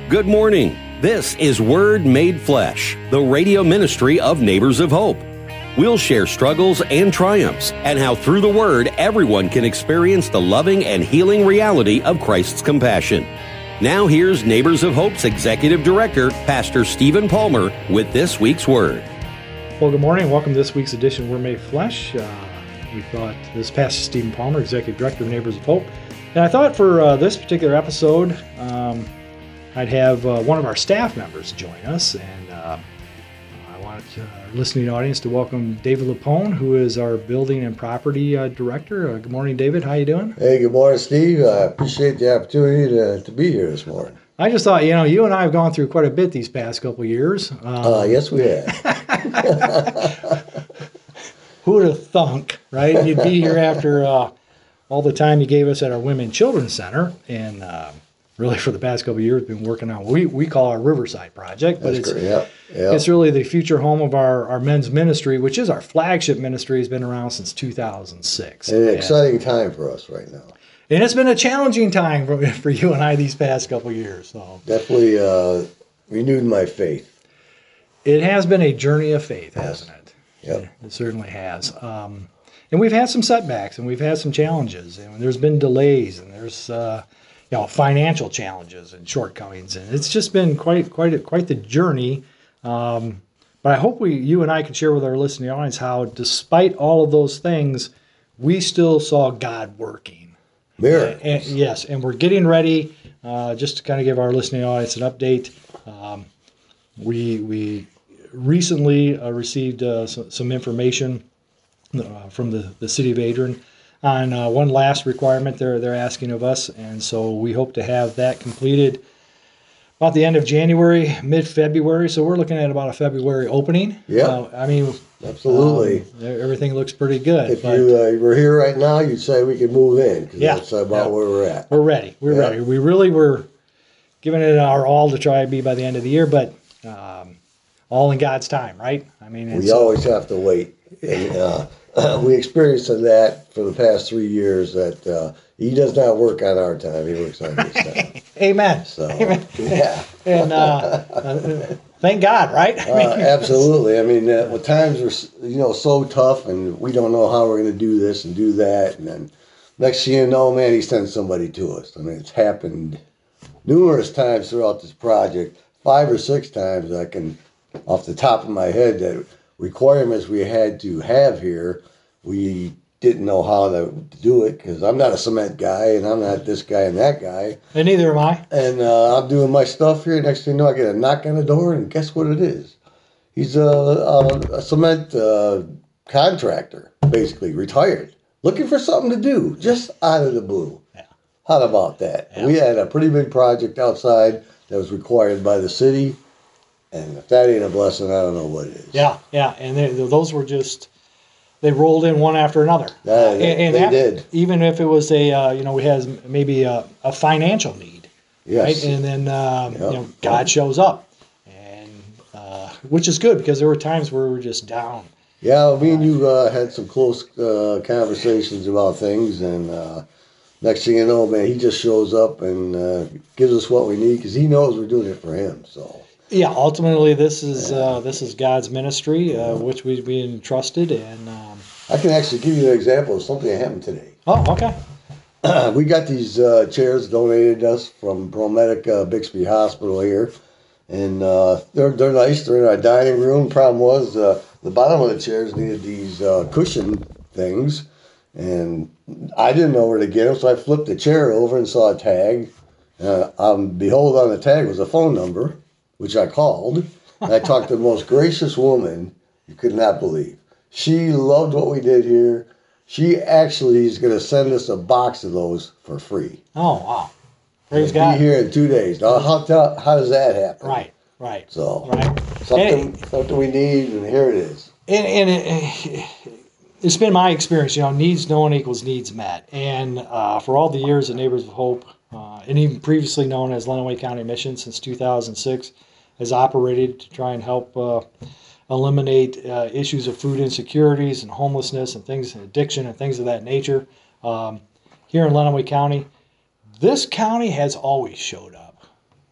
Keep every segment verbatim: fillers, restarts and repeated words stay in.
Good morning. This is Word Made Flesh, the radio ministry of Neighbors of Hope. We'll share struggles and triumphs and how through the Word everyone can experience the loving and healing reality of Christ's compassion. Now here's Neighbors of Hope's Executive Director, Pastor Stephen Palmer, with this week's Word. Well, good morning. Welcome to this week's edition of Word Made Flesh. Uh, we thought this is Pastor Stephen Palmer, Executive Director of Neighbors of Hope. And I thought for uh, this particular episode, um, I'd have uh, one of our staff members join us. And uh, I wanted uh, our listening audience to welcome David Lapone, who is our Building and Property uh, Director. Uh, good morning, David. How you doing? Hey, good morning, Steve. I appreciate the opportunity to, to be here this morning. I just thought, you know, you and I have gone through quite a bit these past couple of years. Um, uh, yes, we have. Who would have thunk, right? You'd be here after uh, all the time you gave us at our Women Children's Center. And uh, really for the past couple of years, been working on what we, we call our Riverside Project. But That's it's, great. Yep. Yep. it's really the future home of our, our men's ministry, which is our flagship ministry. It's been around since two thousand six. An and, exciting time for us right now. And it's been a challenging time for, for you and I these past couple of years. So definitely uh, renewed my faith. It has been a journey of faith, Yes. hasn't it? Yep. It certainly has. Um, and we've had some setbacks, and we've had some challenges, and there's been delays, and there's uh, you know financial challenges and shortcomings, and it's just been quite quite a, quite the journey. Um, but I hope we, you and I, can share with our listening audience how, despite all of those things, we still saw God working. Miracles. Uh, and, yes, and we're getting ready. Uh, just to kind of give our listening audience an update, um, we we recently uh, received uh, some, some information uh, from the, the city of Adrian on uh, one last requirement they're they're asking of us, and so we hope to have that completed about the end of January, mid-February. So we're looking at about a February opening. Yeah. Uh, I mean, Absolutely. um, everything looks pretty good. If but you uh, were here right now, you'd say we could move in, because Yeah. that's about Yeah. where we're at. We're ready. We're Yeah. ready. We really were giving it our all to try and be by the end of the year, but um, all in God's time, right? I mean, We it's, always have to wait. And, uh, we experienced that for the past three years, that uh, he does not work on our time. He works on his time. amen. So, Amen. yeah. And uh, uh, thank God, right? I Uh, mean, absolutely. I mean, uh, when times are, you know, so tough, and we don't know how we're going to do this and do that, and then next thing you know, man, he sends somebody to us. I mean, it's happened numerous times throughout this project, five or six times I can, off the top of my head, that requirements we had to have here, we didn't know how to do it, because I'm not a cement guy, and I'm not this guy and that guy. and neither am I. And uh, I'm doing my stuff here. Next thing you know, I get a knock on the door, and guess what it is? He's a, a, a cement uh, contractor, basically, retired, looking for something to do, just out of the blue. Yeah. How about that? Yeah. We had a pretty big project outside that was required by the city, and if that ain't a blessing, I don't know what it is. Yeah, yeah. And they, those were just, they rolled in one after another. Yeah, Uh, they- and, and they that- did. Even if it was a, uh, you know, we had maybe a, a financial need. Yes. Right? And then um, Yep. you know, God shows up, and uh, which is good, because there were times where we were just down. Yeah, me and you uh, had some close uh, conversations about things, and uh, next thing you know, man, he just shows up and uh, gives us what we need, because he knows we're doing it for him. So Yeah, ultimately, this is uh, this is God's ministry, uh, which we've been entrusted, and um, I can actually give you an example of something that happened today. oh, okay, We got these uh, chairs donated to us from ProMedic uh, Bixby Hospital here, and uh, they're they're nice. They're in our dining room. Problem was uh, the bottom of the chairs needed these uh, cushion things, and I didn't know where to get them, so I flipped the chair over and saw a tag. Uh, um, behold, on the tag was a phone number, which I called, and I talked to the most gracious woman you could not believe. She loved what we did here. She actually is going to send us a box of those for free. oh wow, praise Be God, here in two days. Now, how, how, how does that happen? right, right, So, right, something and, something we need, and here it is. and, and it, it's been my experience, you know, needs known equals needs met, and uh, for all the years at Neighbors of Hope, uh, and even previously known as Lenawee County Mission since two thousand six, has operated to try and help uh, eliminate uh, issues of food insecurities and homelessness and things, addiction and things of that nature. Um, here in Lenawee County, this county has always showed up.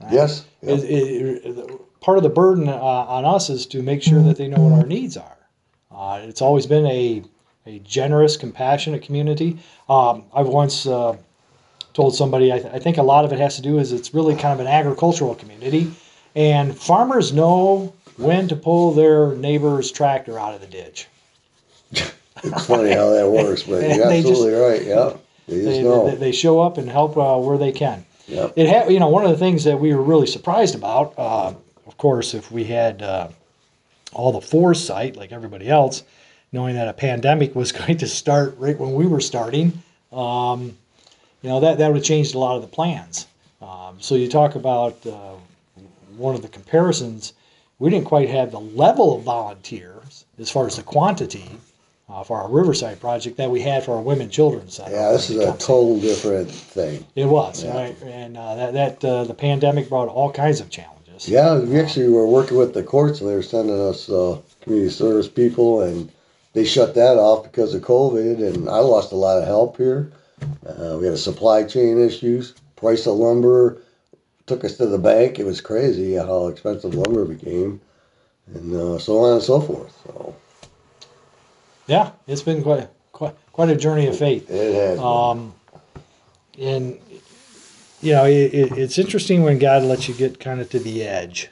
Right? Yes. Yep. It, it, it, part of the burden uh, on us is to make sure that they know what our needs are. Uh, it's always been a a generous, compassionate community. Um, I've once uh, told somebody I, th- I think a lot of it has to do is it's really kind of an agricultural community, and farmers know when to pull their neighbor's tractor out of the ditch. It's funny how that works, but you're They just- absolutely right. Yeah, they just They, know. they, they show up and help uh, where they can. Yep. It ha- you know, one of the things that we were really surprised about, uh, of course, if we had uh, all the foresight, like everybody else, knowing that a pandemic was going to start right when we were starting, um, you know, that, that would have changed a lot of the plans. Um, so you talk about uh, one of the comparisons, we didn't quite have the level of volunteers as far as the quantity uh, for our Riverside project that we had for our Women Children's Center. Yeah, this is a total different thing. It was, Yeah. right? And uh, that, that uh, the pandemic brought all kinds of challenges. Yeah, we actually were working with the courts, and they were sending us uh, community service people, and they shut that off because of COVID, and I lost a lot of help here. Uh, we had a supply chain issues. Price of lumber took us to the bank. It was crazy how expensive lumber became, and uh, so on and so forth. So Yeah, it's been quite quite, quite a journey of faith. it has. been. Um, and you know, it, it, it's interesting when God lets you get kind of to the edge.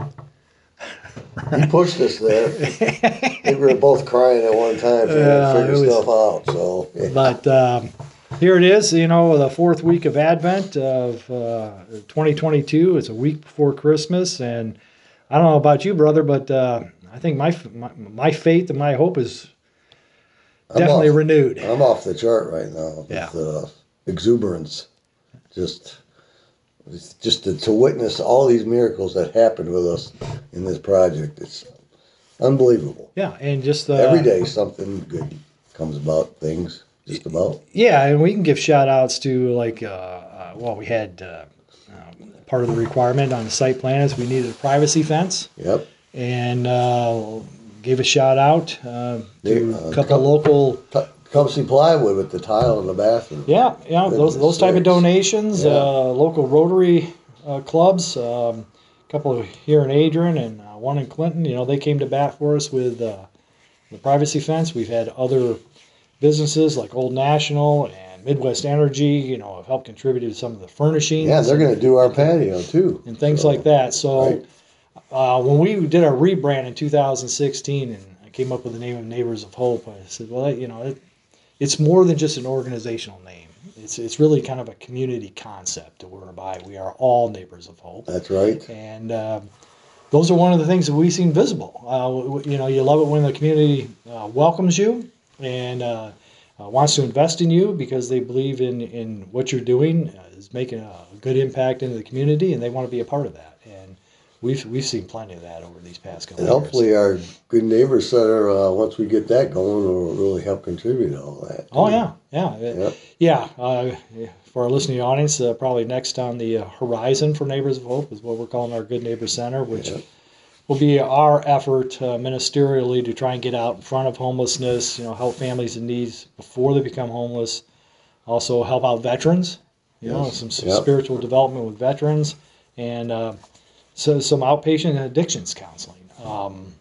He pushed us there. I think we were both crying at one time trying Yeah, to it figure was- stuff out. So yeah. But um, here it is, you know, the fourth week of Advent of uh, twenty twenty-two. It's a week before Christmas, and I don't know about you, brother, but uh, I think my, my my faith and my hope is I'm definitely off. renewed. I'm off the chart right now with Yeah. uh, exuberance. Just, it's just to, to witness all these miracles that happened with us in this project. It's unbelievable. Yeah, and just uh, Every day something good comes about. Things just about. Yeah, and we can give shout outs to like, uh, uh, well, we had uh, um, part of the requirement on the site plan is we needed a privacy fence, Yep. and uh, gave a shout out uh, They, to uh, a couple come- local. T- come see plywood with the tile in the bathroom. Yeah, yeah, those Goodness those type of sakes. donations. Yeah. Uh, local Rotary uh, clubs, um, a couple of here in Adrian and uh, one in Clinton. You know, they came to bat for us with uh, the privacy fence. We've had other businesses like Old National and Midwest Energy. You know, have helped contribute to some of the furnishings. Yeah, they're going to do our patio too. and things So, like that. So right. uh, when we did our rebrand in two thousand sixteen, and I came up with the name of Neighbors of Hope, I said, well, you know, it, it's more than just an organizational name. It's it's really kind of a community concept whereby we are all neighbors of hope. That's right. And um, those are one of the things that we've seen visible. Uh, w- w- you know, you love it when the community uh, welcomes you and uh, uh, wants to invest in you because they believe in, in what you're doing uh, is making a good impact into the community, and they want to be a part of that. And we've we've seen plenty of that over these past couple And of years. hopefully our Good Neighbors Center, uh, once we get that going, will really help contribute to all that. Oh too. yeah, yeah, Yep. yeah. Uh, for our listening audience, uh, probably next on the uh, horizon for Neighbors of Hope is what we're calling our Good Neighbor Center, which Yep. will be our effort uh, ministerially to try and get out in front of homelessness. You know, help families in need before they become homeless. Also help out veterans. You know, Yes. some, some Yep. spiritual development with veterans, and uh, so some outpatient addictions counseling. Um,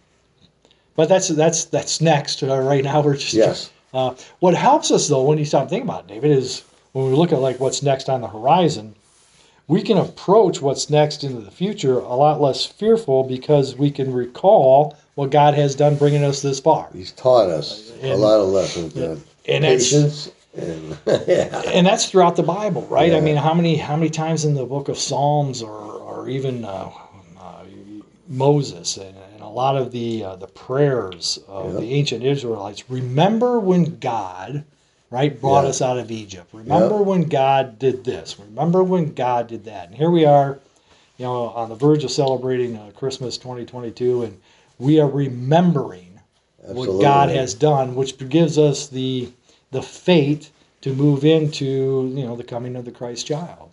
but that's that's that's next. Uh, right now, we're just Yes. uh, what helps us, though, when you stop thinking about it, David, is when we look at like what's next on the horizon, we can approach what's next into the future a lot less fearful because we can recall what God has done bringing us this far. He's taught us a And- lot of lessons. And and it's- patience. And yeah. And that's throughout the Bible, right? I Yeah. mean, how many how many times in the book of Psalms or or even uh, uh, Moses and, and a lot of the uh, the prayers of Yep. the ancient Israelites, remember when God, right, brought Yeah. us out of Egypt. Remember when God did this. Remember when God did that. And here we are, you know, on the verge of celebrating uh, Christmas twenty twenty-two, and we are remembering what God Absolutely. has done, which gives us the the faith to move into, you know, the coming of the Christ child.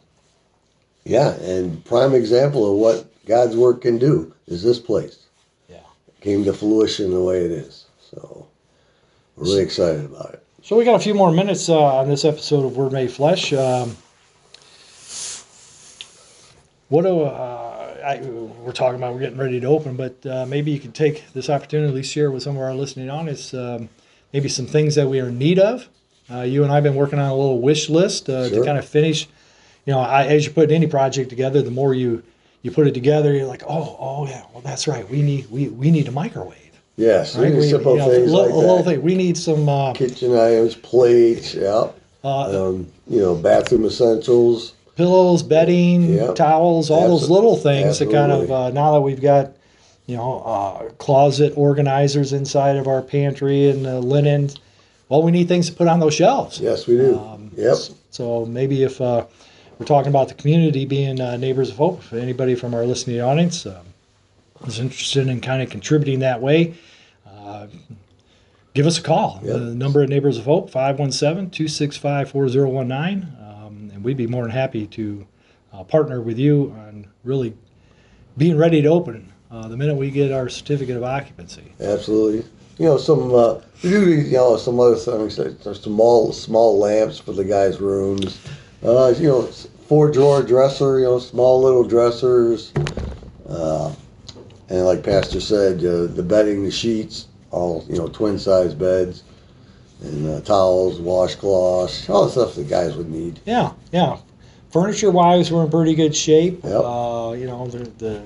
Yeah, and prime example of what God's work can do is this place. Yeah. It came to fruition the way it is. So we're really excited about it. So we got a few more minutes uh, on this episode of Word Made Flesh. Um, what do uh, I, we're talking about we're getting ready to open, but uh, maybe you could take this opportunity to at least share with some of our listening audience um, maybe some things that we are in need of. Uh, you and I have been working on a little wish list uh, Sure. to kind of finish. You know, I, as you put any project together, the more you, you put it together, you're like, oh, oh yeah, well that's right. We need we, we need a microwave. Yes, Right? really We, simple you know, things a little, like a little that. thing. We need some. Uh, Kitchen items, plates, yeah. uh, Um, you know, bathroom essentials. pillows, bedding, Yep. towels, all those Absol- little things that kind of, absolutely. uh, now that we've got, you know, uh, closet organizers inside of our pantry and uh, linen, well, we need things to put on those shelves. Yes, we do. Um, Yep. So maybe if uh, we're talking about the community being uh, Neighbors of Hope, if anybody from our listening audience um, is interested in kind of contributing that way, uh, give us a call. Yep. The number at Neighbors of Hope, five one seven, two six five, four zero one nine. Um, and we'd be more than happy to uh, partner with you on really being ready to open uh, the minute we get our certificate of occupancy. Absolutely. You know, some uh, we do you know some other things. Like there's small small lamps for the guys' rooms. Uh, you know, four drawer dresser. You know, small little dressers. Uh, and like Pastor said, uh, the bedding, the sheets, all you know, twin size beds, and uh, towels, washcloths, all the stuff the guys would need. Yeah, yeah. Furniture wise, we're in pretty good shape. Yep. Uh, you know, the, the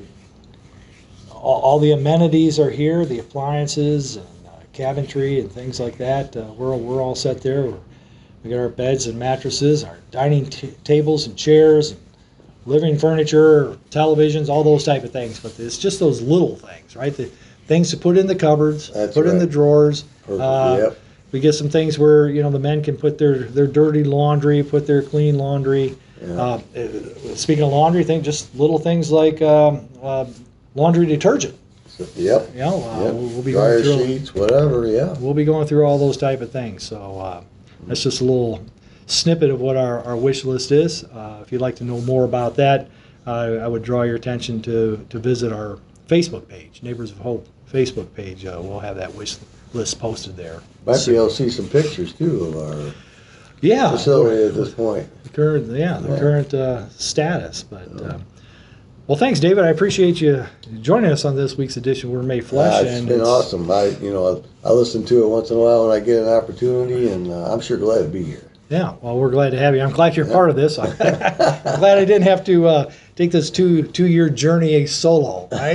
all, all the amenities are here, the appliances and uh, cabinetry and things like that. Uh, we're we're all set there. We're, we got our beds and mattresses, our dining t- tables and chairs, and living furniture, televisions, all those type of things. But it's just those little things, right? The things to put in the cupboards, That's put in right. the drawers. Perfect. Uh, Yep. We get some things where you know the men can put their, their dirty laundry, put their clean laundry. Yeah. Uh, uh, speaking of laundry, think just little things like um, uh, laundry detergent. So, yep. You know, uh, Yep. we'll, we'll be Dryer going through. sheets, whatever. Yeah. We'll be going through all those type of things. So uh, that's just a little snippet of what our, our wish list is. Uh, if you'd like to know more about that, uh, I would draw your attention to to visit our Facebook page, Neighbors of Hope Facebook page. Uh, we'll have that wish list posted there. Might be able to see some pictures too of our Yeah, facility at this point. the current, yeah, the Yeah. current uh, status. But uh, well, thanks, David. I appreciate you joining us on this week's edition of We're Made Flesh. Uh, it's been awesome. I, you know, I, I listen to it once in a while when I get an opportunity, and uh, I'm sure glad to be here. Yeah, well, we're glad to have you. I'm glad you're part of this. I'm glad I didn't have to uh, take this two two year journey solo, right?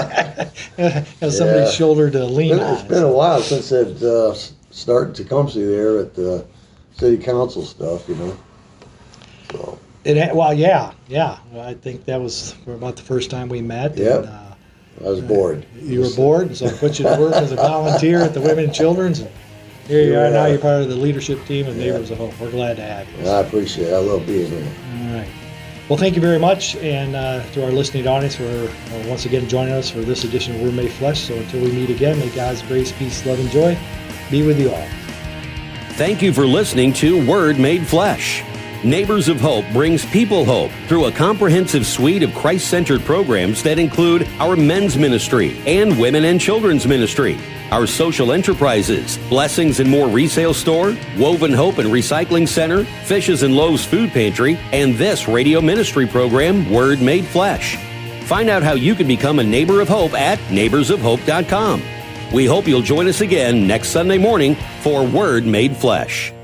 Have somebody's Yeah. shoulder to lean It's been, on. it's been a while since it uh, started Tecumseh there at the city council stuff, you know. So It ha- well, yeah, yeah. I think that was about the first time we met. Yep. And, uh, I was bored. you were bored, so I put you to work as a volunteer at the Women and Children's. And here you are now. You're part of the leadership team of Yeah. Neighbors of Hope. We're glad to have you. And I appreciate it. I love being here. All right. Well, thank you very much, and uh, to our listening audience for uh, once again joining us for this edition of We're Made Flesh. So until we meet again, may God's grace, peace, love, and joy be with you all. Thank you for listening to Word Made Flesh. Neighbors of Hope brings people hope through a comprehensive suite of Christ-centered programs that include our men's ministry and women and children's ministry, our social enterprises, Blessings and More resale store, Woven Hope and Recycling Center, Fishes and Loaves Food Pantry, and this radio ministry program, Word Made Flesh. Find out how you can become a Neighbor of Hope at neighbors of hope dot com. We hope you'll join us again next Sunday morning for Word Made Flesh.